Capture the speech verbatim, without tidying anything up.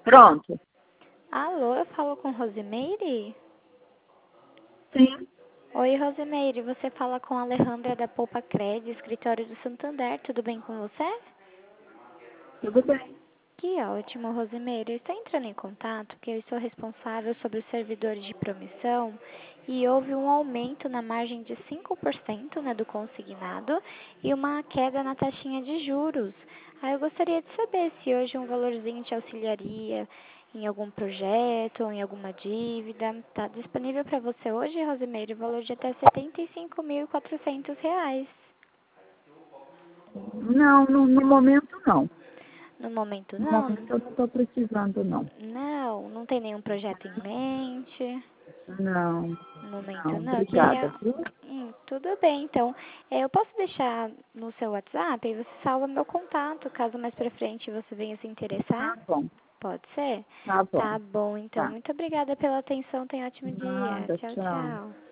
Pronto. Alô, eu falo com Rosimeire? Sim, Oi, Rosimeire, você fala com a Alejandra da Poupa Cred, escritório do Santander, tudo bem com você? tudo bem. Que ótimo, Rosimeire. Eu estou entrando em contato porque eu estou responsável sobre os servidores de promissão e houve um aumento na margem de cinco por cento, né, do consignado e uma queda na taxinha de juros. Aí eu gostaria de saber se hoje um valorzinho te auxiliaria em algum projeto ou em alguma dívida. Está disponível para você hoje, Rosimeire, o valor de até setenta e cinco mil e quatrocentos reais. Não, no, no momento não. No momento No não? momento eu não estou precisando, não. Não, não tem nenhum projeto em mente. Não, No momento não. não, eu Obrigada, queria... viu? Hum, tudo bem, então, eh, eu posso deixar no seu WhatsApp e você salva meu contato, caso mais pra frente você venha se interessar? Tá bom, Pode ser? tá bom. Tá bom, então, Tá. muito obrigada pela atenção, tenha um ótimo dia. Nada, Tchau, tchau. tchau.